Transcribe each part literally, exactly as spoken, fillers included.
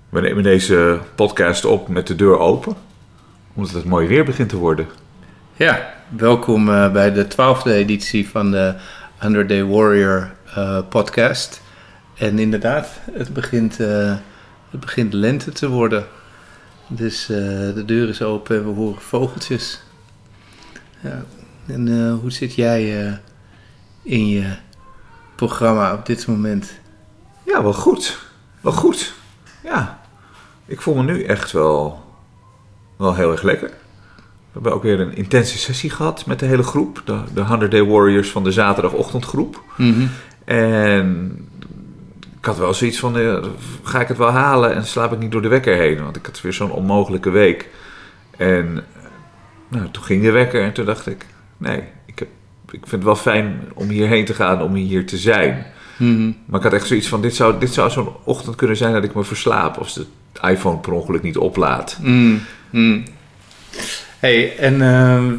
We nemen deze podcast op met de deur open, omdat het mooi weer begint te worden. Ja, welkom uh, bij de twaalfde editie van de honderd Day Warrior uh, podcast. En inderdaad, het begint, uh, het begint lente te worden. Dus uh, de deur is open en we horen vogeltjes. Ja. En uh, hoe zit jij uh, in je programma op dit moment? Ja, wel goed. Wel goed. Ja, ik voel me nu echt wel, wel heel erg lekker. We hebben ook weer een intense sessie gehad met de hele groep. De, de honderd Day Warriors van de zaterdagochtendgroep. Mm-hmm. En ik had wel zoiets van, uh, ga ik het wel halen en slaap ik niet door de wekker heen? Want ik had weer zo'n onmogelijke week. En nou, toen ging de wekker en toen dacht ik, nee, ik, heb, ik vind het wel fijn om hierheen te gaan, om hier te zijn. Mm-hmm. Maar ik had echt zoiets van, dit zou, dit zou zo'n ochtend kunnen zijn dat ik me verslaap als de iPhone per ongeluk niet oplaadt. Mm-hmm. Hey, en uh, uh,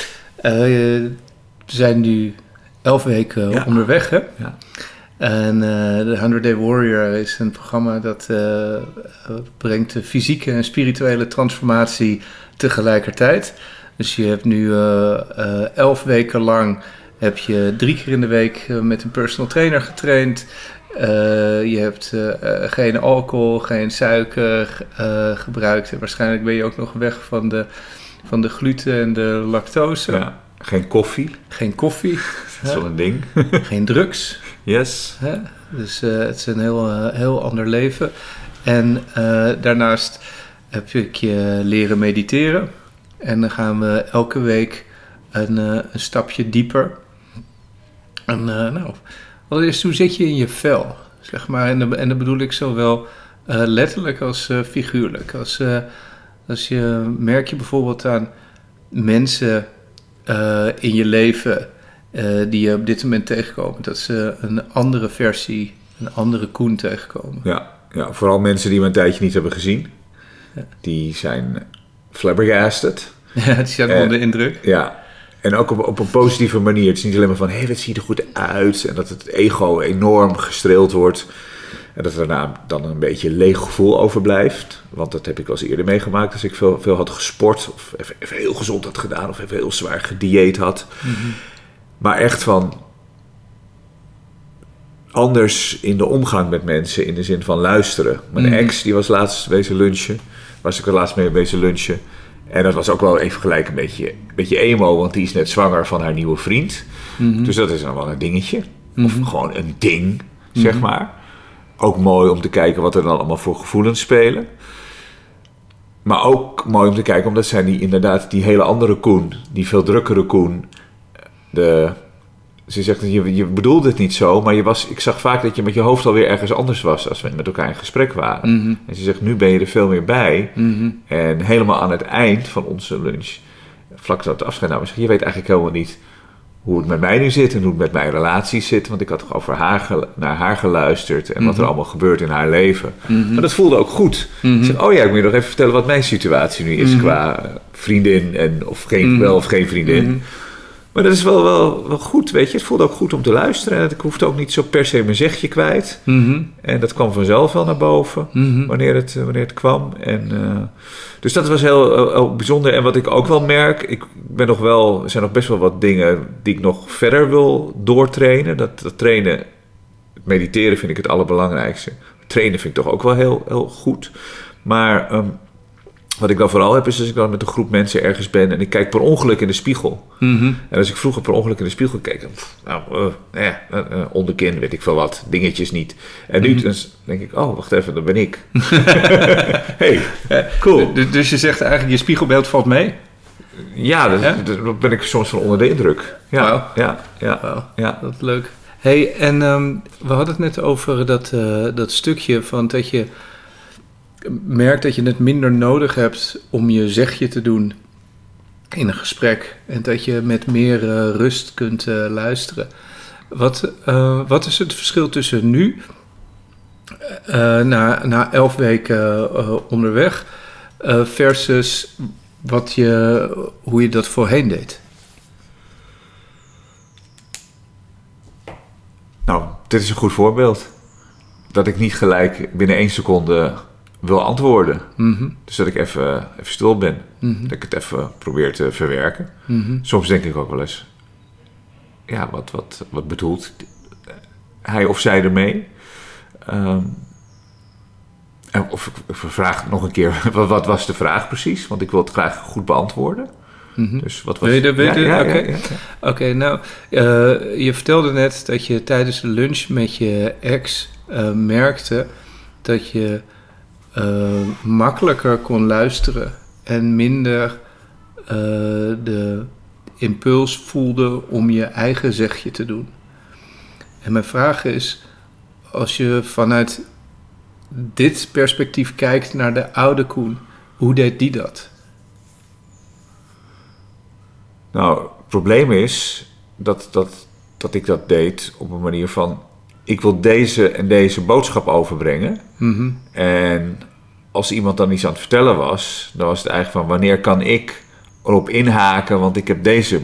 we zijn nu elf weken ja. onderweg, hè? Ja. En uh, de honderd Day Warrior is een programma dat uh, brengt de fysieke en spirituele transformatie tegelijkertijd. Dus je hebt nu uh, uh, elf weken lang heb je drie keer in de week uh, met een personal trainer getraind. Uh, je hebt uh, geen alcohol, geen suiker uh, gebruikt. En waarschijnlijk ben je ook nog weg van de, van de gluten en de lactose. Ja, geen koffie. Geen koffie. Dat is wel een ding. Geen drugs. Yes. Hè? Dus uh, het is een heel, uh, heel ander leven. En uh, daarnaast heb ik je leren mediteren. En dan gaan we elke week een, uh, een stapje dieper. En uh, nou, allereerst, hoe zit je in je vel? Zeg maar, en, de, en dat bedoel ik zowel uh, letterlijk als uh, figuurlijk. Als, uh, als je merk je bijvoorbeeld aan mensen uh, in je leven uh, die je op dit moment tegenkomen, dat ze een andere versie, een andere Koen tegenkomen. Ja, ja, vooral mensen die we een tijdje niet hebben gezien. Ja. Die zijn flabbergasted. Ja, die zijn onder de indruk. Ja, en ook op, op een positieve manier. Het is niet alleen maar van, hé, hey, wat zie je er goed uit. En dat het ego enorm gestreeld wordt. En dat er daarna dan een beetje een leeg gevoel overblijft. Want dat heb ik wel eens eerder meegemaakt. Als ik veel, veel had gesport. Of even, even heel gezond had gedaan. Of even heel zwaar gedieet had. Mm-hmm. Maar echt van anders in de omgang met mensen. In de zin van luisteren. Mijn mm-hmm. ex, die was laatst wezen lunchen. Was ik er laatst mee wezen lunchen. En dat was ook wel even gelijk een beetje, een beetje emo, want die is net zwanger van haar nieuwe vriend. Mm-hmm. Dus dat is dan wel een dingetje. Mm-hmm. Of gewoon een ding, zeg mm-hmm. maar. Ook mooi om te kijken wat er dan allemaal voor gevoelens spelen. Maar ook mooi om te kijken, omdat zij die, inderdaad die hele andere Koen, die veel drukkere Koen, de... Ze zegt, je, je bedoelde het niet zo, maar je was, ik zag vaak dat je met je hoofd alweer ergens anders was als we met elkaar in gesprek waren. Mm-hmm. En ze zegt, nu ben je er veel meer bij. Mm-hmm. En helemaal aan het eind van onze lunch, vlak tot het afscheid namen, zeg je weet eigenlijk helemaal niet hoe het met mij nu zit en hoe het met mijn relatie zit. Want ik had toch over haar gelu- naar haar geluisterd en mm-hmm. wat er allemaal gebeurt in haar leven. Mm-hmm. Maar dat voelde ook goed. Mm-hmm. Ik zeg, oh ja, ik moet je nog even vertellen wat mijn situatie nu is mm-hmm. qua vriendin en of geen, mm-hmm. wel of geen vriendin. Mm-hmm. Maar dat is wel, wel, wel goed, weet je. Het voelde ook goed om te luisteren. En ik hoefde ook niet zo per se mijn zegje kwijt. Mm-hmm. En dat kwam vanzelf wel naar boven, mm-hmm. wanneer, het, wanneer het kwam. En, uh, dus dat was heel, heel, heel bijzonder. En wat ik ook wel merk, ik ben nog wel, er zijn nog best wel wat dingen die ik nog verder wil doortrainen. Dat, dat trainen, het mediteren vind ik het allerbelangrijkste. Trainen vind ik toch ook wel heel, heel goed. Maar... Um, Wat ik dan vooral heb, is als ik dan met een groep mensen ergens ben en ik kijk per ongeluk in de spiegel. Mm-hmm. En als ik vroeger per ongeluk in de spiegel keek, dan, nou, uh, eh, uh, uh, onderkin, weet ik veel wat, dingetjes niet. En nu mm-hmm. dus denk ik, oh, wacht even, dat ben ik. Hey, cool. Dus, dus je zegt eigenlijk, je spiegelbeeld valt mee? Ja, dat, ja? dat ben ik soms van onder de indruk. Ja, wow. ja, ja, wow. ja. Dat is leuk. Hey, en um, we hadden het net over dat, uh, dat stukje van dat je merkt dat je het minder nodig hebt om je zegje te doen in een gesprek. En dat je met meer uh, rust kunt uh, luisteren. Wat, uh, wat is het verschil tussen nu, uh, na, na elf weken uh, onderweg, uh, versus wat je, hoe je dat voorheen deed? Nou, dit is een goed voorbeeld. Dat ik niet gelijk binnen één seconde wil antwoorden. Mm-hmm. Dus dat ik even, even stil ben. Mm-hmm. Dat ik het even probeer te verwerken. Mm-hmm. Soms denk ik ook wel eens... Ja, wat, wat, wat bedoelt hij of zij ermee? Um, of ik vraag nog een keer... Wat, wat was de vraag precies? Want ik wil het graag goed beantwoorden. Mm-hmm. Dus wat was... Wil je dat weten? Ja, ja, Oké, ja, ja, ja. okay, nou, uh, je vertelde net dat je tijdens de lunch met je ex uh, merkte dat je uh, makkelijker kon luisteren en minder uh, de impuls voelde om je eigen zegje te doen. En mijn vraag is, als je vanuit dit perspectief kijkt naar de oude Koen, hoe deed die dat? Nou, het probleem is dat, dat, dat ik dat deed op een manier van... ik wil deze en deze boodschap overbrengen. Mm-hmm. En als iemand dan iets aan het vertellen was... dan was het eigenlijk van wanneer kan ik erop inhaken... want ik heb deze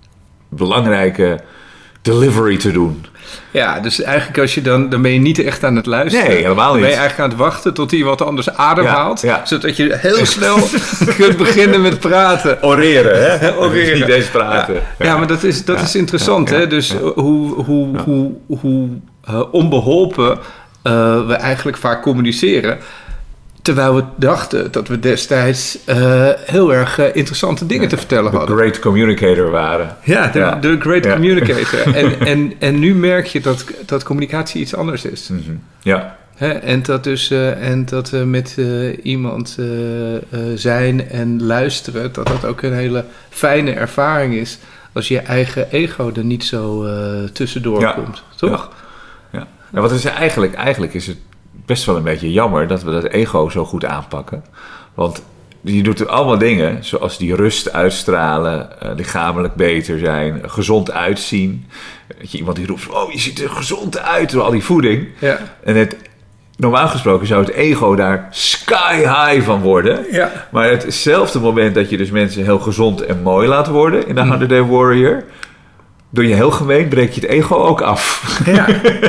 belangrijke delivery te doen. Ja, dus eigenlijk als je dan... dan ben je niet echt aan het luisteren. Nee, helemaal niet. Dan ben je eigenlijk aan het wachten tot iemand anders ademhaalt. Ja, ja. Zodat je heel snel kunt beginnen met praten. Oreren, hè? Oreren. Niet eens praten. Ja, ja. ja maar dat is, dat ja. is interessant, ja, hè? ja, Dus ja. hoe, hoe, ja. hoe, hoe uh, onbeholpen uh, we eigenlijk vaak communiceren... terwijl we dachten dat we destijds uh, heel erg uh, interessante dingen ja, te vertellen de hadden. De great communicator waren. Ja, de, ja. de great ja. communicator. en, en, en nu merk je dat, dat communicatie iets anders is. Mm-hmm. Ja. He, en dat dus uh, en dat uh, met uh, iemand uh, uh, zijn en luisteren, dat dat ook een hele fijne ervaring is als je eigen ego er niet zo uh, tussendoor ja. komt, toch? Ja. Ja. Nou, wat is eigenlijk, eigenlijk is het best wel een beetje jammer dat we dat ego zo goed aanpakken. Want je doet er allemaal dingen, zoals die rust uitstralen, uh, lichamelijk beter zijn, gezond uitzien. Dat je iemand die roept, oh, je ziet er gezond uit door al die voeding. Ja. En het, normaal gesproken zou het ego daar sky high van worden. Ja. Maar hetzelfde moment dat je dus mensen heel gezond en mooi laat worden in de honderd Day Warrior, door je heel gemeen breek je het ego ook af. Ja.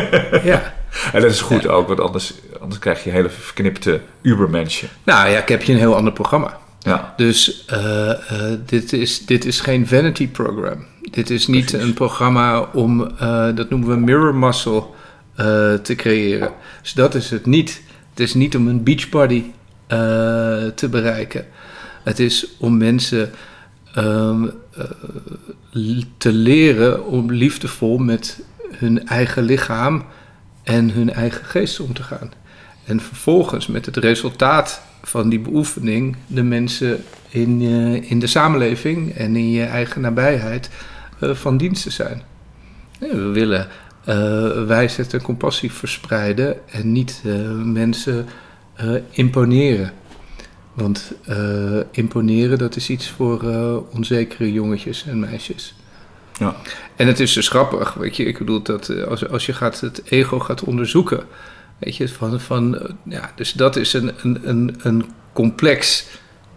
Ja. En dat is goed ja. ook, want anders, anders krijg je hele verknipte ubermenschen. Nou ja, ik heb je een heel ander programma. Ja. Dus uh, uh, dit, is, dit is geen vanity program. Dit is niet Precies. een programma om, uh, dat noemen we mirror muscle, uh, te creëren. Dus dat is het niet. Het is niet om een beachbody uh, te bereiken. Het is om mensen um, uh, te leren om liefdevol met hun eigen lichaam en hun eigen geest om te gaan. En vervolgens met het resultaat van die beoefening de mensen in, uh, in de samenleving en in je eigen nabijheid uh, van dienst te zijn. Ja, we willen uh, wijsheid en compassie verspreiden en niet uh, mensen uh, imponeren. Want uh, imponeren, dat is iets voor uh, onzekere jongetjes en meisjes. Ja. En het is dus grappig, weet je, ik bedoel dat als, als je gaat het ego gaat onderzoeken, weet je, van, van ja, dus dat is een, een, een, een complex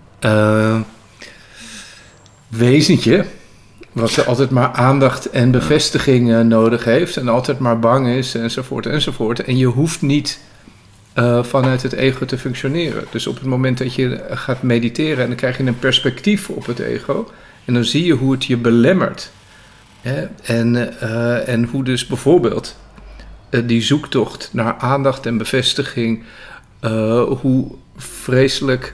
uh, wezentje, wat altijd maar aandacht en bevestiging uh, nodig heeft en altijd maar bang is enzovoort enzovoort. En je hoeft niet uh, vanuit het ego te functioneren. Dus op het moment dat je gaat mediteren en dan krijg je een perspectief op het ego en dan zie je hoe het je belemmert. Hè? En, uh, en hoe dus bijvoorbeeld uh, die zoektocht naar aandacht en bevestiging, uh, hoe vreselijk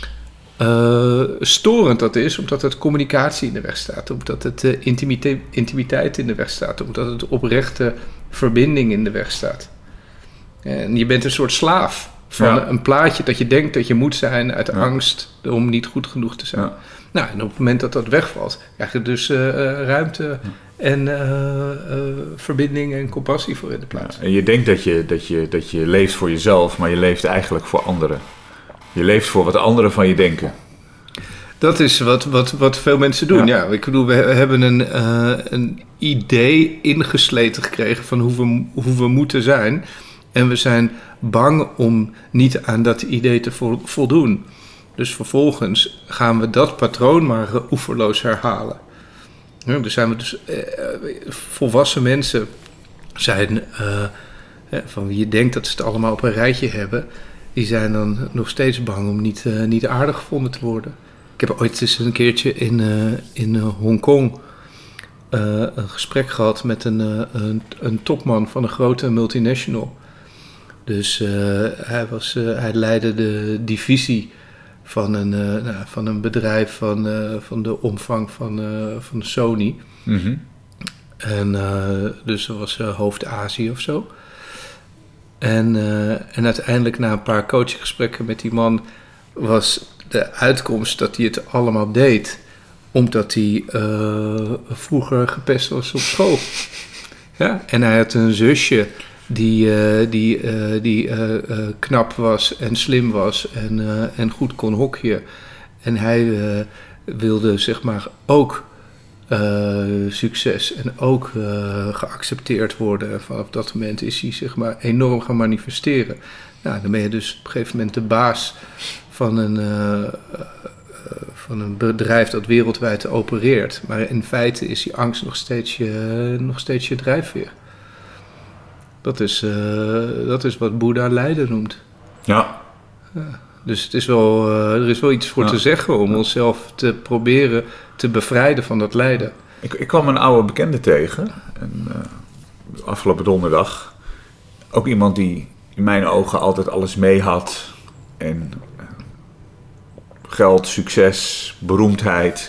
uh, storend dat is, omdat het communicatie in de weg staat, omdat het uh, intimite- intimiteit in de weg staat, omdat het oprechte verbinding in de weg staat. En je bent een soort slaaf van ja. een plaatje dat je denkt dat je moet zijn uit ja. angst om niet goed genoeg te zijn. Ja. Nou, en op het moment dat dat wegvalt, krijg je dus uh, ruimte en uh, uh, verbinding en compassie voor in de plaats. Ja, en je denkt dat je, dat, je, dat je leeft voor jezelf, maar je leeft eigenlijk voor anderen. Je leeft voor wat anderen van je denken. Dat is wat, wat, wat veel mensen doen. Ja. ja, ik bedoel, we hebben een, uh, een idee ingesleten gekregen van hoe we, hoe we moeten zijn. En we zijn bang om niet aan dat idee te vo- voldoen. Dus vervolgens gaan we dat patroon maar oeverloos herhalen. Ja, dus zijn we dus uh, volwassen mensen zijn uh, van wie je denkt dat ze het allemaal op een rijtje hebben. die zijn dan nog steeds bang om niet, uh, niet aardig gevonden te worden. Ik heb ooit eens een keertje in, uh, in uh, Hongkong uh, een gesprek gehad met een, uh, een, een topman van een grote multinational. Dus uh, hij, was, uh, hij leidde de divisie van een, uh, nou, van een bedrijf van, uh, van de omvang van, uh, van Sony. Mm-hmm. En uh, dus dat was uh, hoofd Azië of zo. En, uh, en uiteindelijk na een paar coachinggesprekken met die man was de uitkomst dat hij het allemaal deed omdat hij uh, vroeger gepest was op school. Ja? En hij had een zusje die, uh, die, uh, die uh, uh, knap was en slim was en, uh, en goed kon hockeyen. En hij uh, wilde zeg maar ook uh, succes en ook uh, geaccepteerd worden. En vanaf dat moment is hij zeg maar enorm gaan manifesteren. Nou, dan ben je dus op een gegeven moment de baas van een, uh, uh, van een bedrijf dat wereldwijd opereert. Maar in feite is die angst nog steeds je, uh, nog steeds je drijfveer. Dat is, uh, dat is wat Boeddha lijden noemt. Ja. Ja. Dus het is wel, uh, er is wel iets voor ja. te zeggen om onszelf te proberen te bevrijden van dat lijden. Ik, ik kwam een oude bekende tegen, en, uh, afgelopen donderdag. Ook iemand die in mijn ogen altijd alles mee had. En uh, geld, succes, beroemdheid.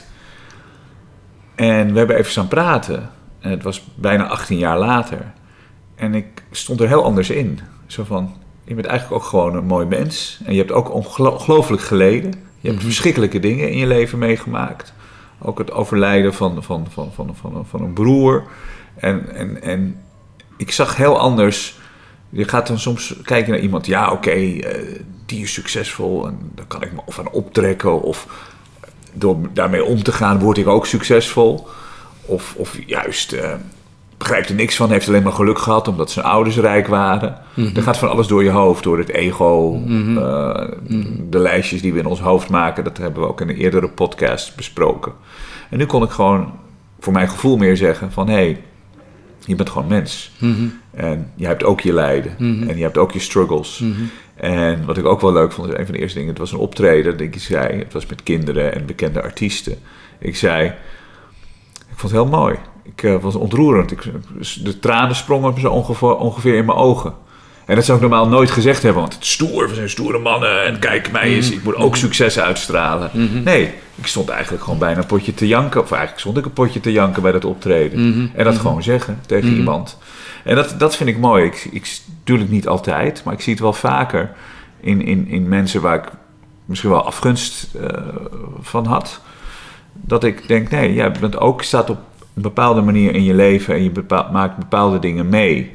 En we hebben even staan praten. En het was bijna achttien jaar later. En ik stond er heel anders in. Zo van, je bent eigenlijk ook gewoon een mooi mens. En je hebt ook ongelooflijk geleden. Je hebt mm-hmm. verschrikkelijke dingen in je leven meegemaakt. Ook het overlijden van, van, van, van, van, van een broer. En, en, en ik zag heel anders. Je gaat dan soms kijken naar iemand. Ja, oké, okay, uh, die is succesvol. En daar kan ik me of aan optrekken. Of door daarmee om te gaan word ik ook succesvol. Of, of juist... Uh, begrijpt er niks van, heeft alleen maar geluk gehad omdat zijn ouders rijk waren. Mm-hmm. Er gaat van alles door je hoofd, door het ego, mm-hmm. Uh, mm-hmm. de lijstjes die we in ons hoofd maken. Dat hebben we ook in een eerdere podcast besproken. En nu kon ik gewoon voor mijn gevoel meer zeggen van... hé, hey, je bent gewoon mens. Mm-hmm. En je hebt ook je lijden. Mm-hmm. En je hebt ook je struggles. Mm-hmm. En wat ik ook wel leuk vond, is een van de eerste dingen... het was een optreden, dat ik zei... het was met kinderen en bekende artiesten. Ik zei... ik vond het heel mooi... Ik uh, was ontroerend. Ik, de tranen sprongen zo ongeveer, ongeveer in mijn ogen. En dat zou ik normaal nooit gezegd hebben. Want het is stoer, we zijn stoere mannen. En kijk, mij is, ik moet ook succes uitstralen. Mm-hmm. Nee, ik stond eigenlijk gewoon bijna een potje te janken. Of eigenlijk stond ik een potje te janken bij dat optreden. Mm-hmm. En dat mm-hmm. gewoon zeggen tegen mm-hmm. iemand. En dat, dat vind ik mooi. Ik, ik, natuurlijk niet altijd. Maar ik zie het wel vaker in, in, in mensen waar ik misschien wel afgunst uh, van had. Dat ik denk, nee, jij bent ook, staat op een bepaalde manier in je leven en je bepaalt, maakt bepaalde dingen mee.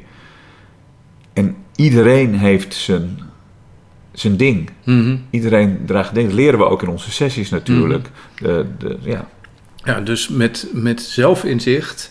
En iedereen heeft zijn, zijn ding. Mm-hmm. Iedereen draagt dingen. Dat leren we ook in onze sessies natuurlijk. Mm-hmm. De, de, ja. ja, dus met, met zelfinzicht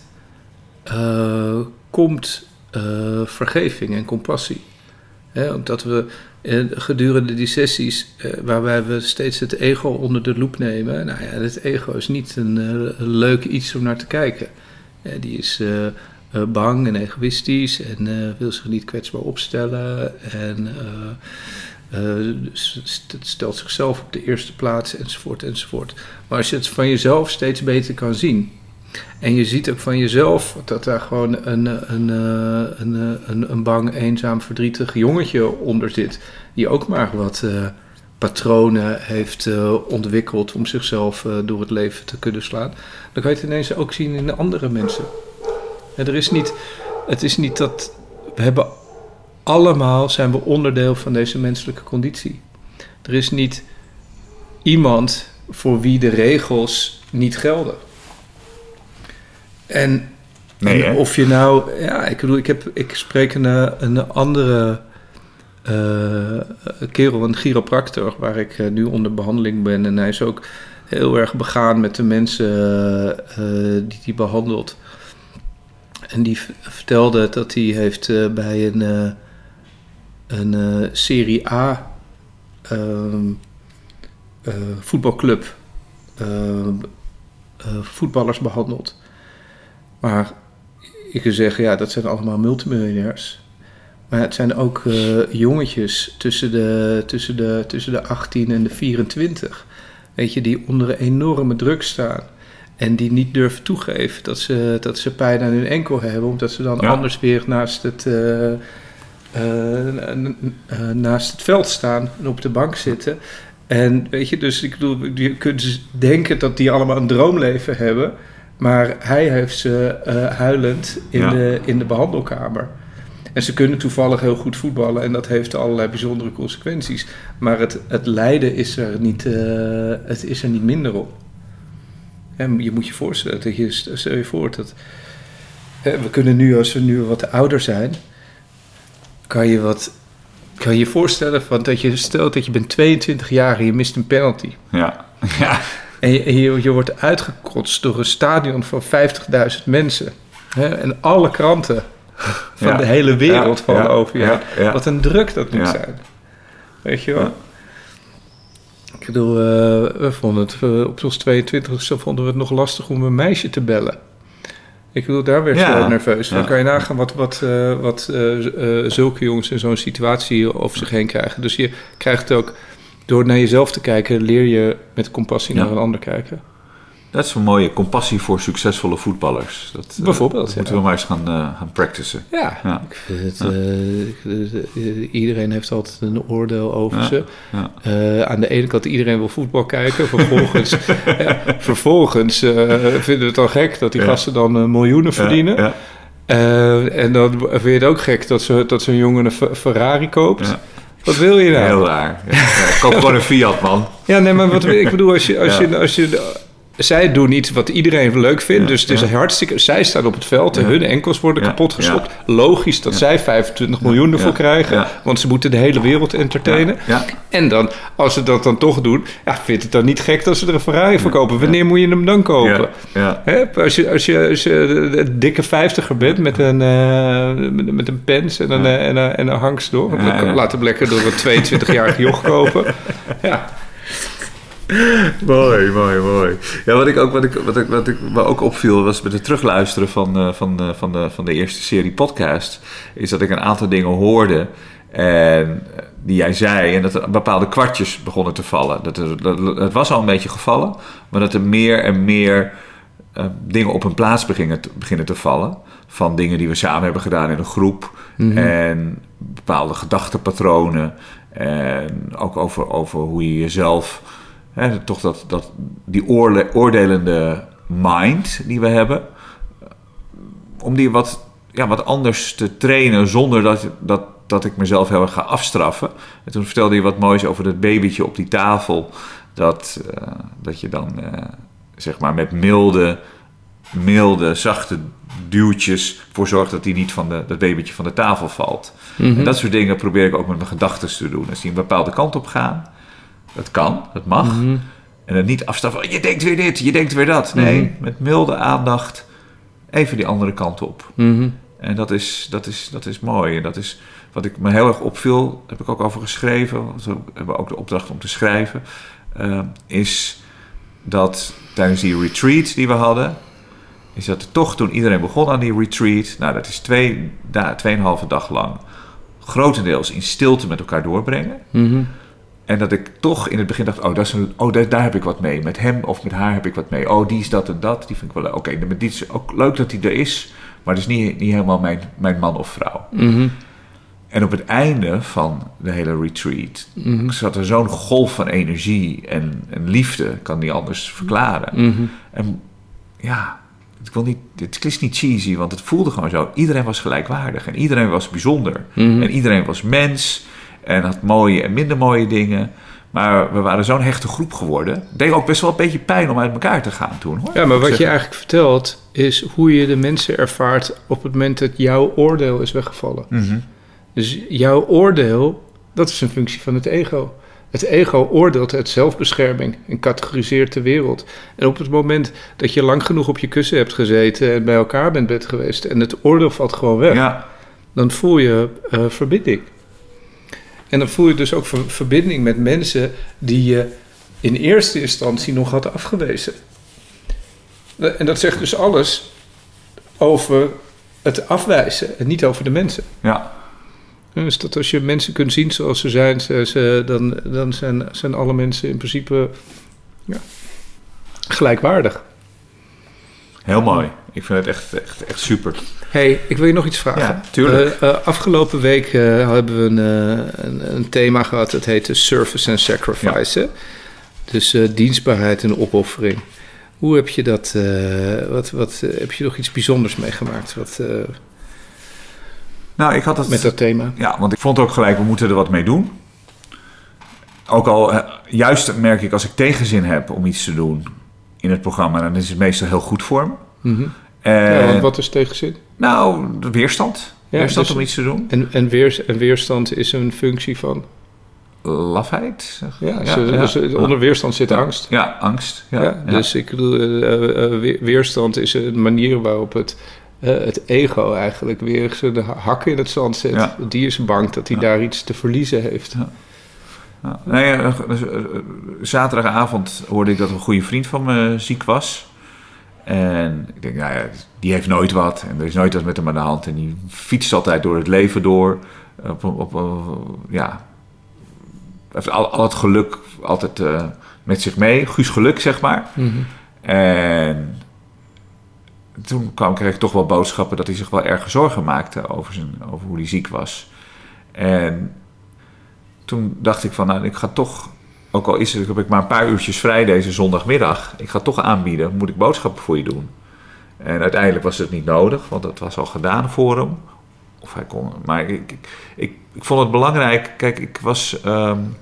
uh, komt uh, vergeving en compassie. Hè, omdat we uh, gedurende die sessies uh, waarbij we steeds het ego onder de loep nemen. Nou ja, het ego is niet een, uh, een leuk iets om naar te kijken. Uh, die is uh, uh, bang en egoïstisch en uh, wil zich niet kwetsbaar opstellen. En uh, uh, st- stelt zichzelf op de eerste plaats enzovoort enzovoort. Maar als je het van jezelf steeds beter kan zien... en je ziet ook van jezelf dat daar gewoon een, een, een, een, een bang, eenzaam, verdrietig jongetje onder zit. Die ook maar wat uh, patronen heeft uh, ontwikkeld om zichzelf uh, door het leven te kunnen slaan. Dan kan je het ineens ook zien in de andere mensen. En er is niet, het is niet dat we hebben allemaal zijn we onderdeel van deze menselijke conditie. Er is niet iemand voor wie de regels niet gelden. En, nee, en of je nou... Ja, ik bedoel, ik, heb, ik spreek een, een andere uh, kerel, een chiropractor... waar ik uh, nu onder behandeling ben. En hij is ook heel erg begaan met de mensen uh, die hij behandelt. En die v- vertelde dat hij heeft uh, bij een, uh, een uh, Serie A uh, uh, voetbalclub... Uh, uh, voetballers behandeld. Maar je kunt zeggen, ja, dat zijn allemaal multimiljonairs. Maar het zijn ook uh, jongetjes tussen de, tussen, de, tussen de achttien en de vierentwintig. Weet je, die onder een enorme druk staan. En die niet durven toegeven dat ze, dat ze pijn aan hun enkel hebben. Omdat ze dan ja. anders weer naast het, uh, uh, uh, naast het veld staan en op de bank zitten. En weet je, dus ik bedoel, je kunt dus denken dat die allemaal een droomleven hebben. Maar hij heeft ze uh, huilend in, ja. de, in de behandelkamer. En ze kunnen toevallig heel goed voetballen en dat heeft allerlei bijzondere consequenties. Maar het, het lijden is er, niet, uh, het is er niet minder op. En je moet je voorstellen, dat je, stel je voor dat... Uh, we kunnen nu, als we nu wat ouder zijn... kan je wat... kan je je voorstellen van dat je stelt dat je bent tweeëntwintig jaar en je mist een penalty. Ja, ja. En je, en je, je wordt uitgekotst door een stadion van vijftigduizend mensen. Hè? En alle kranten van ja. de hele wereld ja, vallen ja, over je. Ja, ja. Wat een druk dat moet ja. zijn. Weet je wel? Ja. Ik bedoel, uh, we vonden het, uh, op ons tweeëntwintigste vonden we het nog lastig om een meisje te bellen. Ik bedoel, daar werd ja. je nerveus van. Ja. Kan je nagaan wat, wat, uh, wat uh, uh, zulke jongens in zo'n situatie over zich heen krijgen. Dus je krijgt ook, door naar jezelf te kijken, leer je met compassie ja. naar een ander kijken. Dat is een mooie compassie voor succesvolle voetballers. Dat, Bijvoorbeeld, uh, dat ja. moeten we maar eens gaan, uh, gaan practicen. Ja, ja. Ik vind het, uh, uh, iedereen heeft altijd een oordeel over ja. ze. Ja. Uh, aan de ene kant, iedereen wil voetbal kijken. Vervolgens, ja, vervolgens uh, vinden we het al gek dat die ja. gasten dan uh, miljoenen verdienen. Ja. Ja. Uh, en dan vind je het ook gek dat, ze, dat zo'n jongen een Ferrari koopt. Ja. Wat wil je nou? Heel raar. Ja. Ja, koop gewoon een Fiat, man. Ja, nee, maar wat ik bedoel, als je... Als ja. je, als je zij doen iets wat iedereen leuk vindt. Ja, dus het is ja. hartstikke... Zij staan op het veld en ja. hun enkels worden ja, kapot geschopt. Ja. Logisch dat ja. zij vijfentwintig miljoen ervoor ja, krijgen. Ja. Want ze moeten de hele wereld entertainen. Ja, ja. En dan, als ze dat dan toch doen... Ja, vindt het dan niet gek dat ze er een Ferrari voor kopen? Wanneer ja. moet je hem dan kopen? Ja, ja. Hè? Als, je, als, je, als je een dikke vijftiger bent met een, uh, met, met een pens en een, ja. en een, en een hangst door. Ja, ja. Laat hem lekker door een tweeëntwintigjarig joch kopen. Ja. Mooi, mooi, mooi. Ja, wat ik ook, wat ik, wat ik, wat ik me ook opviel was met het terugluisteren van, uh, van, uh, van, de, van de eerste serie podcast, is dat ik een aantal dingen hoorde en die jij zei en dat er bepaalde kwartjes begonnen te vallen. Dat er, dat, het was al een beetje gevallen, maar dat er meer en meer uh, dingen op hun plaats beginnen te, beginnen te vallen. Van dingen die we samen hebben gedaan in een groep mm-hmm. en bepaalde gedachtenpatronen en ook over, over hoe je jezelf... He, toch dat, dat, die oorle, oordelende mind die we hebben, om die wat, ja, wat anders te trainen zonder dat, dat, dat ik mezelf heel erg ga afstraffen. En toen vertelde je wat moois over dat babytje op die tafel, dat, uh, dat je dan uh, zeg maar met milde, milde, zachte duwtjes voor zorgt dat die niet van de, dat babytje van de tafel valt. Mm-hmm. En dat soort dingen probeer ik ook met mijn gedachten te doen. Als die een bepaalde kant op gaan, het kan, het mag. Mm-hmm. En het niet afstappen. Je denkt weer dit, je denkt weer dat. Nee, mm-hmm. met milde aandacht even die andere kant op. Mm-hmm. En dat is, dat, is, dat is mooi. En dat is wat ik me heel erg opviel. Daar heb ik ook over geschreven. We hebben ook de opdracht om te schrijven. Uh, is dat tijdens die retreat die we hadden, is dat er toch toen iedereen begon aan die retreat, nou dat is twee, da, tweeënhalve dag lang, grotendeels in stilte met elkaar doorbrengen. Mm-hmm. En dat ik toch in het begin dacht, oh, dat is een, oh daar, daar heb ik wat mee. Met hem of met haar heb ik wat mee. Oh, die is dat en dat. Die vind ik wel leuk. Oké, okay, maar dit is ook leuk dat hij er is. Maar het is niet, niet helemaal mijn, mijn man of vrouw. Mm-hmm. En op het einde van de hele retreat mm-hmm. zat er zo'n golf van energie en, en liefde. Ik kan niet anders verklaren. Mm-hmm. En ja, ik wil niet, het is niet cheesy, want het voelde gewoon zo. Iedereen was gelijkwaardig en iedereen was bijzonder. Mm-hmm. En iedereen was mens. En had mooie en minder mooie dingen. Maar we waren zo'n hechte groep geworden. Het deed ook best wel een beetje pijn om uit elkaar te gaan toen. Hoor. Ja, maar wat je eigenlijk vertelt is hoe je de mensen ervaart op het moment dat jouw oordeel is weggevallen. Mm-hmm. Dus jouw oordeel, dat is een functie van het ego. Het ego oordeelt uit zelfbescherming en categoriseert de wereld. En op het moment dat je lang genoeg op je kussen hebt gezeten en bij elkaar bent bed geweest en het oordeel valt gewoon weg, ja. dan voel je uh, verbinding. En dan voel je dus ook ver- verbinding met mensen die je in eerste instantie nog had afgewezen. En dat zegt dus alles over het afwijzen en niet over de mensen. Ja. Dus dat als je mensen kunt zien zoals ze zijn, ze, ze, dan, dan zijn, zijn alle mensen in principe ja, gelijkwaardig. Heel mooi. Ik vind het echt, echt, echt super. Hey, ik wil je nog iets vragen. Ja, tuurlijk. Uh, uh, afgelopen week uh, hebben we een, uh, een, een thema gehad, dat heette Service and Sacrifice. Ja. Dus uh, dienstbaarheid en opoffering. Hoe heb je dat, uh, wat, wat, uh, heb je nog iets bijzonders meegemaakt? Wat, uh, nou, ik had het, met dat thema. Ja, want ik vond ook gelijk, we moeten er wat mee doen. Ook al, uh, juist merk ik als ik tegenzin heb om iets te doen in het programma, dan is het meestal heel goed voor me. Mm-hmm. En, ja, wat is tegenzin? Nou, de weerstand. Ja, weerstand dus, om iets te doen. En, en, weers, en weerstand is een functie van? Lafheid. Ja, ja, zo, ja, dus ja. Onder weerstand zit ja. angst. Ja, angst. Ja, ja, dus ja. ik bedoel, uh, uh, weerstand is een manier waarop het, uh, het ego eigenlijk weer zijn hakken in het zand zet. Ja. Die is bang dat hij ja. daar iets te verliezen heeft. Ja. Ja. Nee, uh, uh, zaterdagavond hoorde ik dat een goede vriend van me ziek was. En ik denk, nou ja, die heeft nooit wat. En er is nooit wat met hem aan de hand. En die fietst altijd door het leven door. Op, op, op, ja... heeft al, al het geluk altijd uh, met zich mee. Guus geluk, zeg maar. Mm-hmm. En toen kwam, kreeg ik toch wel boodschappen dat hij zich wel erg zorgen maakte over, zijn, over hoe hij ziek was. En toen dacht ik van, nou, ik ga toch, ook al is het, heb ik maar een paar uurtjes vrij deze zondagmiddag, ik ga toch aanbieden, moet ik boodschappen voor je doen? En uiteindelijk was het niet nodig, want dat was al gedaan voor hem. Of hij kon, maar ik, ik, ik, ik vond het belangrijk. Kijk, ik was. Um,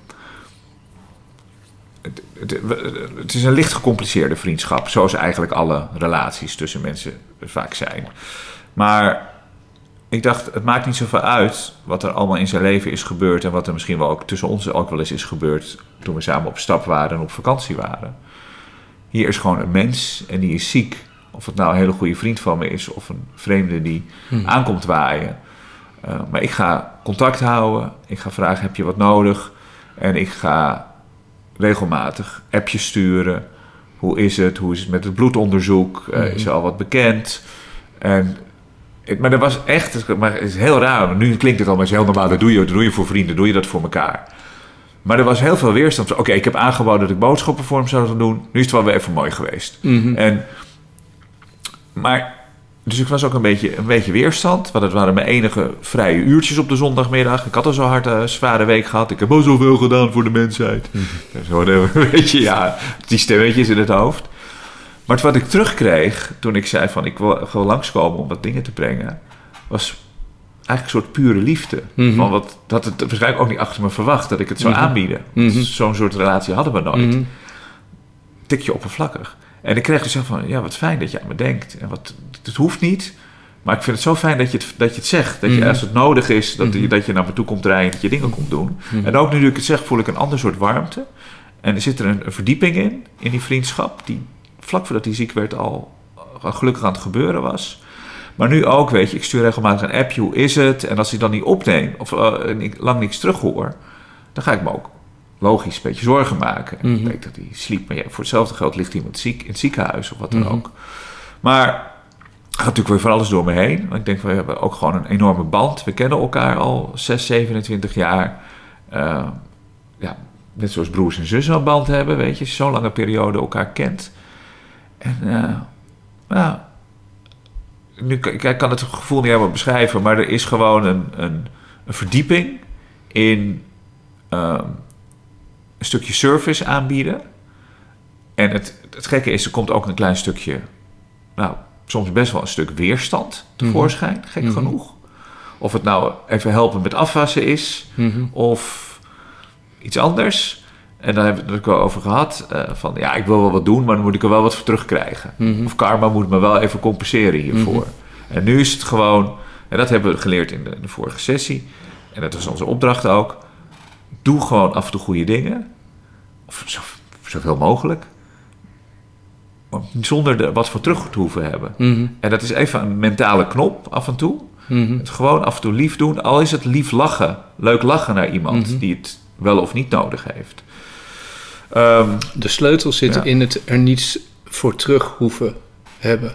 het, het, het is een licht gecompliceerde vriendschap, zoals eigenlijk alle relaties tussen mensen vaak zijn. Maar ik dacht, het maakt niet zoveel uit wat er allemaal in zijn leven is gebeurd en wat er misschien wel ook tussen ons ook wel eens is gebeurd toen we samen op stap waren en op vakantie waren. Hier is gewoon een mens en die is ziek. Of het nou een hele goede vriend van me is of een vreemde die hmm. aankomt waaien. Uh, maar ik ga contact houden. Ik ga vragen, heb je wat nodig? En ik ga regelmatig appjes sturen. Hoe is het? Hoe is het met het bloedonderzoek? Uh, mm-hmm. Is er al wat bekend? En, het, maar dat was echt... Maar het is heel raar. Nu klinkt het al maar heel normaal. Dat doe je, dat doe je voor vrienden. Doe je dat voor elkaar. Maar er was heel veel weerstand. Oké, okay, ik heb aangeboden dat ik boodschappen voor hem zou gaan doen. Nu is het wel weer even mooi geweest. Mm-hmm. En, maar... Dus ik was ook een beetje, een beetje weerstand. Want het waren mijn enige vrije uurtjes op de zondagmiddag. Ik had al zo hard een zware week gehad. Ik heb al zoveel gedaan voor de mensheid. Mm-hmm. Zo, weet je, ja, die stemmetjes in het hoofd. Maar wat ik terugkreeg toen ik zei van ik wil gewoon langskomen om wat dingen te brengen, was eigenlijk een soort pure liefde. Mm-hmm. Van wat, dat het waarschijnlijk ook niet achter me verwacht dat ik het zou mm-hmm. aanbieden. Mm-hmm. Zo'n soort relatie hadden we nooit. Mm-hmm. Tikje oppervlakkig. En ik kreeg dus van, ja, wat fijn dat je aan me denkt. En wat, het hoeft niet, maar ik vind het zo fijn dat je het, dat je het zegt. Dat je, mm-hmm. als het nodig is, dat, mm-hmm. je, dat je naar me toe komt rijden en dat je dingen komt doen. Mm-hmm. En ook nu ik het zeg, voel ik een ander soort warmte. En er zit er een, een verdieping in, in die vriendschap, die vlak voordat hij ziek werd al, al gelukkig aan het gebeuren was. Maar nu ook, weet je, ik stuur regelmatig een appje, hoe is het? En als hij dan niet opneemt, of uh, lang niks terughoor, dan ga ik me ook logisch een beetje zorgen maken. En mm-hmm. ik weet dat hij sliep, maar ja, voor hetzelfde geld ligt iemand ziek in het ziekenhuis of wat dan mm-hmm. ook. Maar er gaat natuurlijk weer van alles door me heen. Want ik denk, we hebben ook gewoon een enorme band. We kennen elkaar al zes, zevenentwintig jaar. Uh, ja, net zoals broers en zussen een band hebben, weet je. Zo'n lange periode elkaar kent. En uh, nou, nu ik kan het gevoel niet helemaal beschrijven, maar er is gewoon een, een, een verdieping in uh, een stukje service aanbieden. En het, het gekke is, er komt ook een klein stukje, nou, soms best wel een stuk weerstand tevoorschijn, mm-hmm. gek mm-hmm. genoeg. Of het nou even helpen met afwassen is, mm-hmm. of iets anders. En dan hebben we het er wel over gehad, uh, van ja, ik wil wel wat doen, maar dan moet ik er wel wat voor terugkrijgen. Mm-hmm. Of karma moet me wel even compenseren hiervoor. Mm-hmm. En nu is het gewoon, en dat hebben we geleerd in de, in de vorige sessie, en dat was onze opdracht ook, doe gewoon af en toe goede dingen, of zo, zoveel mogelijk, zonder er wat voor terug te hoeven hebben. Mm-hmm. En dat is even een mentale knop af en toe. Mm-hmm. Het gewoon af en toe lief doen, al is het lief lachen, leuk lachen naar iemand mm-hmm. die het wel of niet nodig heeft. Um, de sleutel zit ja. in het er niets voor terug hoeven hebben.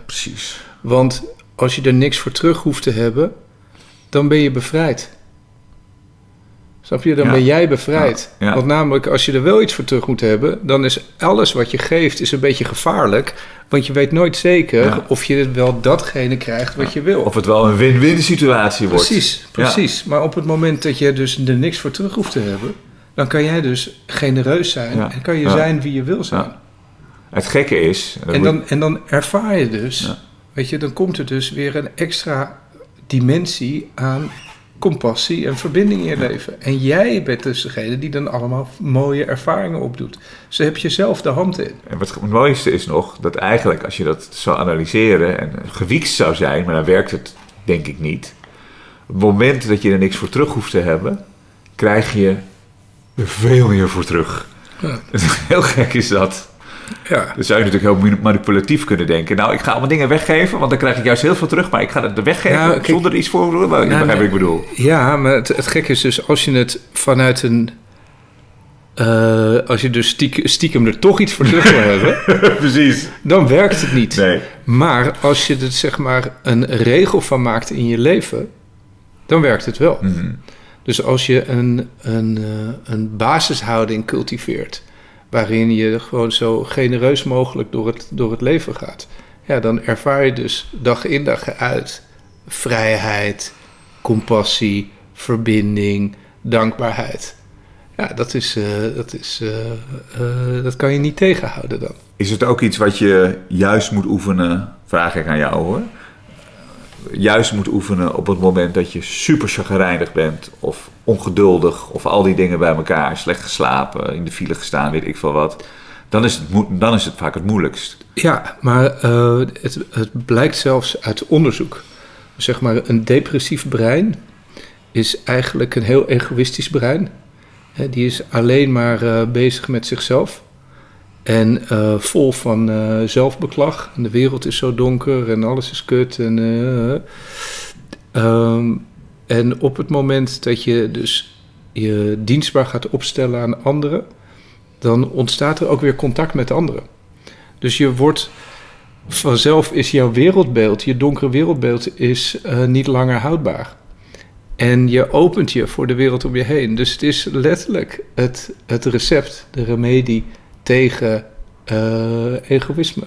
Snap je? Dan Ja. ben jij bevrijd. Ja. Ja. Want namelijk, als je er wel iets voor terug moet hebben... dan is alles wat je geeft is een beetje gevaarlijk. Want je weet nooit zeker Ja. of je wel datgene krijgt wat je wil. Of het wel een win-win situatie wordt. Precies, precies. Maar op het moment dat je dus er niks voor terug hoeft te hebben... dan kan jij dus genereus zijn. Ja. En kan je Ja. zijn wie je wil zijn. Ja. Het gekke is... En, dan, en dan ervaar je dus... Ja. Weet je, dan komt er dus weer een extra dimensie aan... compassie en verbinding in je leven. En jij bent dus degene die dan allemaal mooie ervaringen opdoet. Dus daar heb je zelf de hand in. En wat het mooiste is nog, dat eigenlijk als je dat zou analyseren en gewiekst zou zijn, maar dan werkt het denk ik niet. Op het moment dat je er niks voor terug hoeft te hebben, krijg je er veel meer voor terug. Ja. Heel gek is dat. Ja. Dan zou je natuurlijk heel manipulatief kunnen denken. Nou, ik ga allemaal dingen weggeven, want dan krijg ik juist heel veel terug, maar ik ga het er weggeven Nou, kijk, zonder er iets voor te doen. Je begrijpt wat ik bedoel. Ja, maar het, het gekke is dus als je het vanuit een... Uh, als je dus stiekem, stiekem er toch iets voor terug wil hebben... Precies. Dan werkt het niet. Nee. Maar als je er zeg maar een regel van maakt in je leven... dan werkt het wel. Mm-hmm. Dus als je een, een, uh, een basishouding cultiveert... waarin je gewoon zo genereus mogelijk door het, door het leven gaat... ja, dan ervaar je dus dag in dag uit vrijheid, compassie, verbinding, dankbaarheid. Ja, dat, is, uh, dat, is, uh, uh, dat kan je niet tegenhouden dan. Is het ook iets wat je juist moet oefenen, vraag ik aan jou hoor... juist moet oefenen op het moment dat je super chagrijnig bent... of ongeduldig, of al die dingen bij elkaar... slecht geslapen, in de file gestaan, weet ik veel wat... dan is het, mo- dan is het vaak het moeilijkst. Ja, maar uh, het, het blijkt zelfs uit onderzoek. Zeg maar, een depressief brein is eigenlijk een heel egoïstisch brein. He, die is alleen maar uh, bezig met zichzelf... En uh, vol van uh, zelfbeklag. En de wereld is zo donker en alles is kut. En, uh, um, en op het moment dat je dus je dienstbaar gaat opstellen aan anderen... dan ontstaat er ook weer contact met anderen. Dus je wordt... vanzelf is jouw wereldbeeld, je donkere wereldbeeld... is uh, niet langer houdbaar. En je opent je voor de wereld om je heen. Dus het is letterlijk het, het recept, de remedie... tegen uh, egoïsme.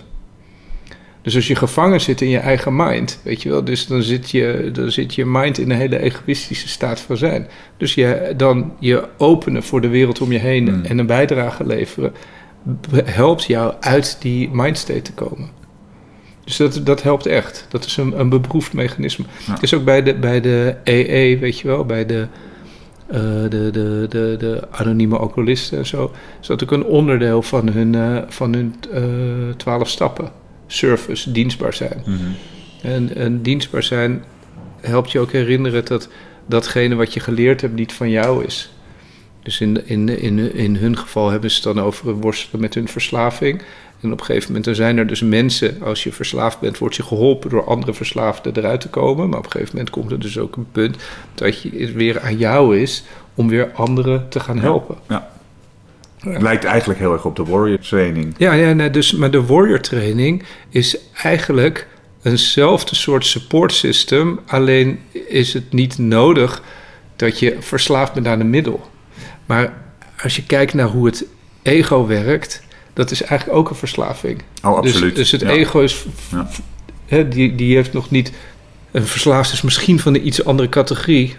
Dus als je gevangen zit in je eigen mind, weet je wel, dus dan zit je, dan zit je mind in een hele egoïstische staat van zijn. Dus je, dan je openen voor de wereld om je heen mm. en een bijdrage leveren, helpt jou uit die mindstate te komen. Dus dat, dat helpt echt. Dat is een, een beproefd mechanisme. Ja. Het is ook bij de, bij de E E, weet je wel, bij de... Uh, de, de, de, de anonieme alcoholisten en zo, is dat ook een onderdeel van hun, uh, van hun uh, twaalf stappen. Service, dienstbaar zijn. Mm-hmm. En, en dienstbaar zijn helpt je ook herinneren dat datgene wat je geleerd hebt niet van jou is. Dus in, in, in, in hun geval hebben ze het dan over worstelen met hun verslaving. En op een gegeven moment dan zijn er dus mensen, als je verslaafd bent, wordt je geholpen door andere verslaafden eruit te komen. Maar op een gegeven moment komt er dus ook een punt dat je, het weer aan jou is om weer anderen te gaan helpen. Ja, ja. Het lijkt eigenlijk heel erg op de warrior training. Ja, ja nee, dus, maar de warrior training is eigenlijk eenzelfde soort support system. Alleen is het niet nodig dat je verslaafd bent aan een middel. Maar als je kijkt naar hoe het ego werkt, dat is eigenlijk ook een verslaving. Oh, absoluut. Dus, dus het ja. ego is... Ja. Hè, die, die heeft nog niet... Een verslaafd is misschien van een iets andere categorie.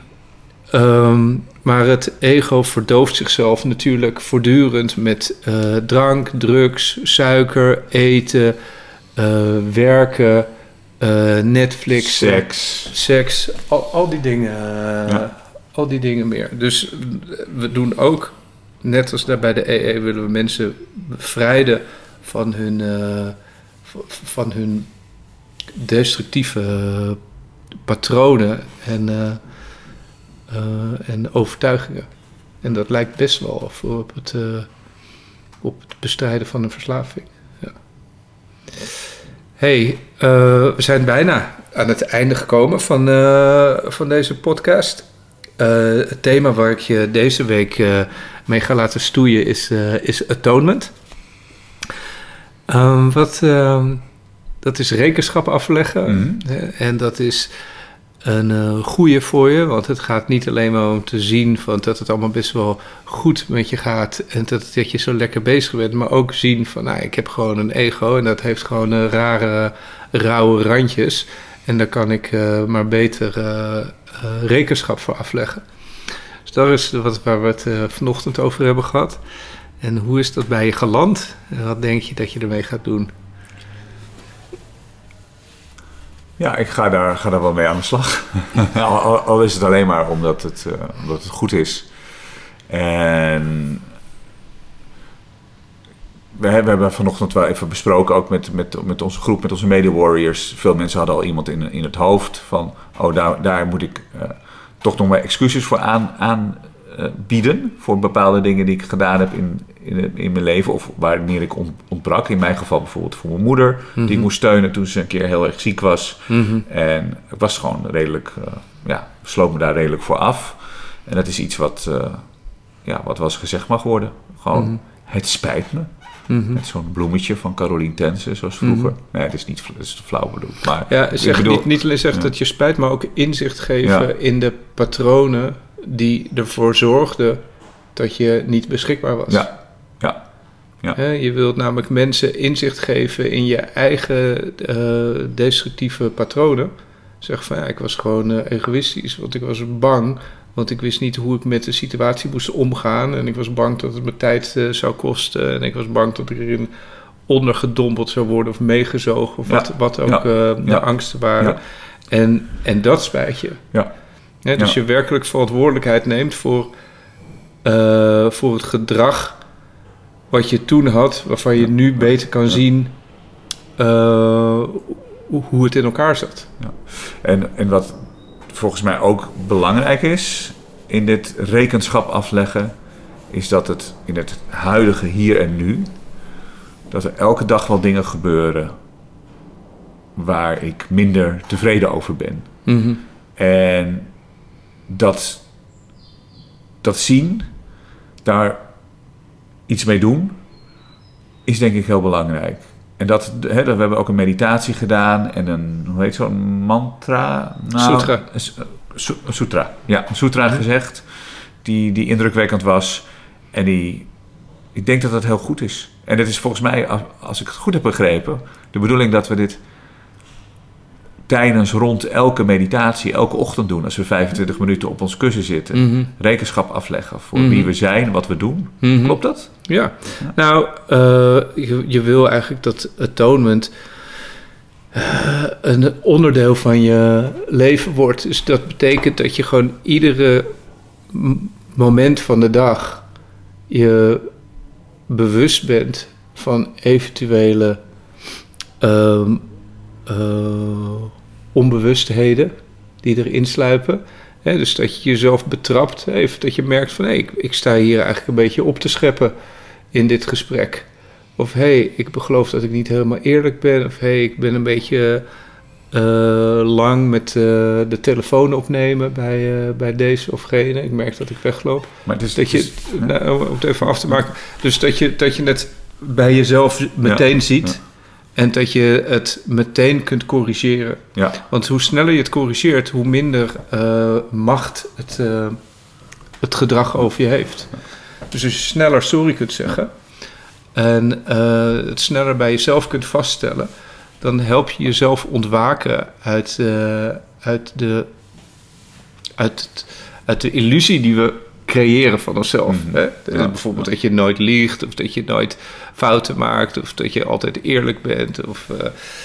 Um, maar het ego verdooft zichzelf natuurlijk voortdurend met uh, drank, drugs, suiker, eten, uh, werken, uh, Netflix, seks, seks, al, al die dingen, uh, ja. al die dingen meer. Dus we doen ook, net als daar bij de E E, willen we mensen bevrijden van hun, uh, van hun destructieve uh, patronen en uh, Uh, en overtuigingen. En dat lijkt best wel voor op het, uh, op het bestrijden van een verslaving. Ja. Hey, uh, we zijn bijna aan het einde gekomen van, uh, van deze podcast. Uh, het thema waar ik je deze week uh, mee ga laten stoeien is, uh, is atonement. Um, wat, uh, dat is rekenschap afleggen. Mm-hmm. En dat is... een uh, goede voor je. Want het gaat niet alleen maar om te zien van dat het allemaal best wel goed met je gaat. En dat, dat je zo lekker bezig bent. Maar ook zien van, nou, ik heb gewoon een ego. En dat heeft gewoon uh, rare, rauwe randjes. En daar kan ik uh, maar beter uh, uh, rekenschap voor afleggen. Dus dat is wat, waar we het uh, vanochtend over hebben gehad. En hoe is dat bij je geland? En wat denk je dat je ermee gaat doen? Ja, ik ga daar, ga daar wel mee aan de slag. al, al is het alleen maar omdat het, uh, omdat het goed is. En we hebben, we hebben vanochtend wel even besproken, ook met, met, met onze groep, met onze mede-warriors. Veel mensen hadden al iemand in, in het hoofd van, oh, daar, daar moet ik uh, toch nog maar excuses voor aan, aan uh, bieden. Voor bepaalde dingen die ik gedaan heb in, in, in mijn leven. Of wanneer ik ontbrak. In mijn geval bijvoorbeeld voor mijn moeder. Mm-hmm. Die ik moest steunen toen ze een keer heel erg ziek was. Mm-hmm. En ik was gewoon redelijk, uh, ja, sloot me daar redelijk voor af. En dat is iets wat, uh, ja, wat wel eens gezegd mag worden. Gewoon, mm-hmm. het spijt me. Mm-hmm. Met zo'n bloemetje van Caroline Tense, zoals vroeger. Mm-hmm. Nee, dat is niet dat is flauw bedoeld. Maar ja, zeg bedoel, niet, niet alleen zegt ja. dat je spijt, maar ook inzicht geven ja. in de patronen die ervoor zorgden dat je niet beschikbaar was. Ja, ja. ja. He, je wilt namelijk mensen inzicht geven in je eigen uh, destructieve patronen. Zeg van, ja, ik was gewoon uh, egoïstisch, want ik was bang. Want ik wist niet hoe ik met de situatie moest omgaan. En ik was bang dat het me tijd uh, zou kosten. En ik was bang dat ik erin ondergedompeld zou worden of meegezogen. Of ja. wat, wat ook ja. uh, de ja. angsten waren. Ja. En, en dat spijt je. Ja. Ja, dus ja. je werkelijk verantwoordelijkheid neemt voor, uh, voor het gedrag wat je toen had. Waarvan je nu beter kan ja. zien uh, hoe het in elkaar zat. Ja. En, en wat volgens mij ook belangrijk is in dit rekenschap afleggen, is dat het in het huidige hier en nu, dat er elke dag wel dingen gebeuren waar ik minder tevreden over ben. Mm-hmm. En dat, dat zien, daar iets mee doen, is denk ik heel belangrijk. En dat, hè, we hebben ook een meditatie gedaan en een, hoe heet zo'n mantra? Nou, sutra. Een sutra, ja, een sutra mm-hmm. gezegd, die, die indrukwekkend was. En die, ik denk dat dat heel goed is. En het is volgens mij, als ik het goed heb begrepen, de bedoeling dat we dit tijdens rond elke meditatie, elke ochtend doen, als we vijfentwintig minuten op ons kussen zitten, mm-hmm. rekenschap afleggen voor mm-hmm. wie we zijn, wat we doen. Mm-hmm. Klopt dat? Ja. ja. Nou, uh, je, je wil eigenlijk dat atonement uh, een onderdeel van je leven wordt. Dus dat betekent dat je gewoon iedere m- moment van de dag je bewust bent van eventuele uh, uh, onbewustheden die erin sluipen. He, dus dat je jezelf betrapt, even dat je merkt van hé, hey, ik, ik sta hier eigenlijk een beetje op te scheppen in dit gesprek. Of hé, hey, ik geloof dat ik niet helemaal eerlijk ben. Of hé, hey, ik ben een beetje uh, lang met uh, de telefoon opnemen bij, uh, bij deze of gene. Ik merk dat ik wegloop. Maar het is, dat het is, je, ja. nou, om het even af te maken. Dus dat je, dat je het bij jezelf meteen ja. ziet. Ja. En dat je het meteen kunt corrigeren. Ja. Want hoe sneller je het corrigeert, hoe minder uh, macht het, uh, het gedrag over je heeft. Dus als je sneller sorry kunt zeggen en uh, het sneller bij jezelf kunt vaststellen, dan help je jezelf ontwaken uit, uh, uit, de, uit, het, uit de illusie die we creëren van onszelf. Mm-hmm. Hè? Ja. Bijvoorbeeld dat je nooit liegt, of dat je nooit fouten maakt, of dat je altijd eerlijk bent, of uh,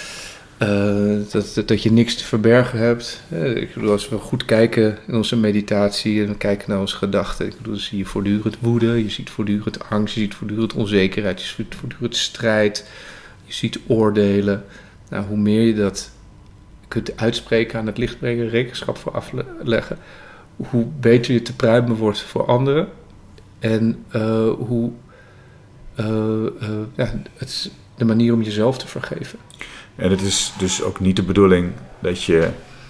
uh, dat, dat, dat je niks te verbergen hebt. Uh, ik bedoel, als we goed kijken in onze meditatie en we kijken naar onze gedachten, ik bedoel, dan zie je voortdurend woede, je ziet voortdurend angst, je ziet voortdurend onzekerheid, je ziet voortdurend strijd, je ziet oordelen. Nou, hoe meer je dat kunt uitspreken, aan het licht brengen, rekenschap voor afleggen, hoe beter je te pruimen wordt voor anderen. En uh, hoe uh, uh, ja, het is de manier om jezelf te vergeven. En het is dus ook niet de bedoeling dat je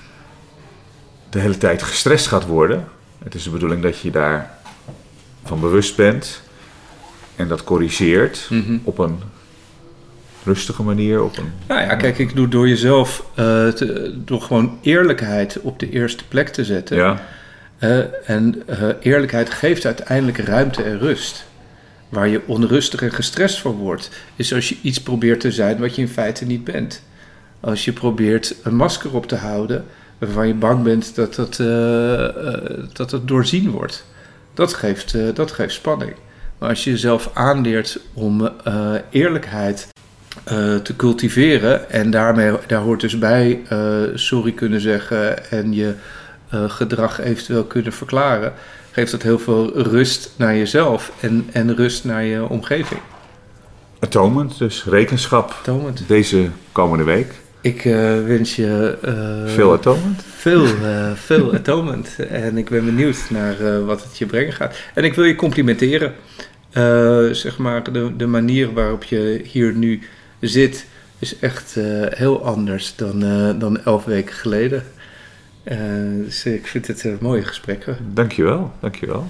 de hele tijd gestrest gaat worden. Het is de bedoeling dat je daar van bewust bent en dat corrigeert mm-hmm. op een rustige manier? Op een... Nou ja, kijk, ik doe door jezelf, uh, te, door gewoon eerlijkheid op de eerste plek te zetten. Ja. Uh, en uh, eerlijkheid geeft uiteindelijk ruimte en rust. Waar je onrustig en gestrest van wordt, is als je iets probeert te zijn wat je in feite niet bent. Als je probeert een masker op te houden waarvan je bang bent dat het, uh, uh, dat het doorzien wordt. Dat geeft, uh, dat geeft spanning. Maar als je jezelf aanleert om uh, eerlijkheid uh, te cultiveren en daarmee, daar hoort dus bij uh, sorry kunnen zeggen en je uh, gedrag eventueel kunnen verklaren, geeft dat heel veel rust naar jezelf en, en rust naar je omgeving. Atonement, dus rekenschap Atonement. Deze komende week. Ik uh, wens je... Uh, veel atonement? Veel, uh, veel atonement. En ik ben benieuwd naar uh, wat het je brengen gaat. En ik wil je complimenteren. Uh, zeg maar, de, de manier waarop je hier nu zit is echt uh, heel anders dan, uh, dan elf weken geleden. Uh, dus ik vind het een mooie gesprekken. Dankjewel, dankjewel.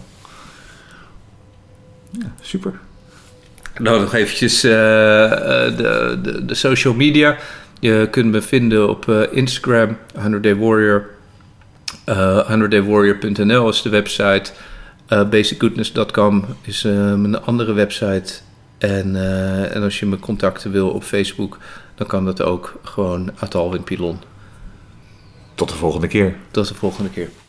Ja, super. Nou, nog eventjes uh, de, de, de social media. Je kunt me vinden op uh, Instagram, honderd day warrior. Uh, honderd day warrior punt n l is de website. Uh, basic goodness dot com is uh, mijn andere website. En, uh, en als je me contacten wil op Facebook, dan kan dat ook gewoon at Alwin Pilon. Tot de volgende keer. Tot de volgende keer.